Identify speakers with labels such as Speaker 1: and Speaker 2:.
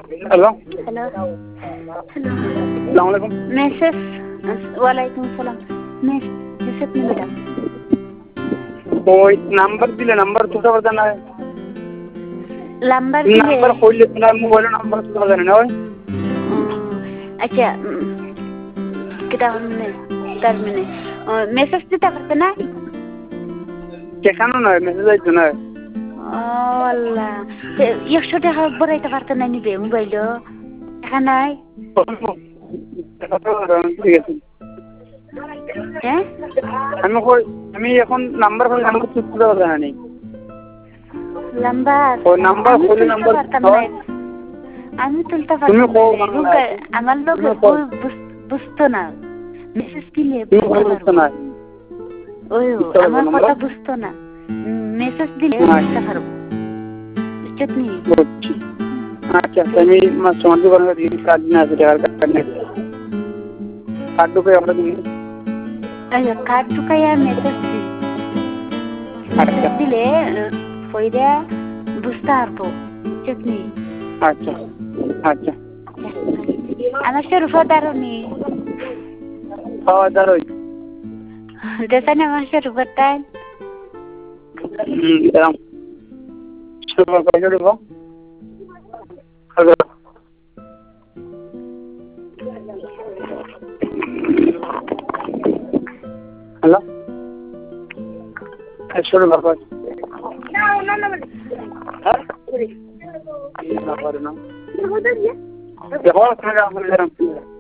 Speaker 1: Hello
Speaker 2: hello hello
Speaker 1: अस्सलामुअलैकुम।
Speaker 2: मैसेज वालेकुम सलाम मैसेज नहीं मैडम
Speaker 1: ওই নাম্বার দিলে নাম্বার তুলতে পারতেন না।
Speaker 2: नंबर दिले
Speaker 1: নাম্বার কইলে তোমার মোবাইলের নাম্বার তুলতে পারতেন না। ওই
Speaker 2: अच्छा kita हमने termine मैसेज দিতে পারতে না
Speaker 1: কেন নয় মেসেজ আইতো না।
Speaker 2: আল্লাহ 100 টাকা ভরাইতে পারতে না নিবে মোবাইলও টাকা নাই
Speaker 1: ঠিক আছে
Speaker 2: হ্যাঁ
Speaker 1: আমি এখন নাম্বার কইলে নাম্বার তুলতে পারতেন না।
Speaker 2: নাম্বার
Speaker 1: ও নাম্বার কইলে নাম্বার
Speaker 2: আমি তুলতে পারতাম না আমার লোক বুঝতো না মেসেজ দিলে বুঝতে না ওই আমার কথা বুঝতো না মেসেজ দিলে বুঝতে পারবো বুঝছনি
Speaker 1: আচ্ছা আমি সমাজ করতে দিন কাজ না আছে কার্ড ঢুকে আমরা দিন
Speaker 2: আচ্ছা কার্ড ঢুকাইয়া মেসেজ দিলে ফয়দা বুঝতে পারবো বুঝছনি
Speaker 1: আচ্ছা আচ্ছা
Speaker 2: আমার শরীফা দারুনি
Speaker 1: দারুই
Speaker 2: দেখেন আমার শরীফা তাই
Speaker 1: এরকম শরীফা কয়টা দেব হ্যালো হ্যালো শরীফা কয় না না হ্যাঁ না পারে না দেখো আপনারা আমাদের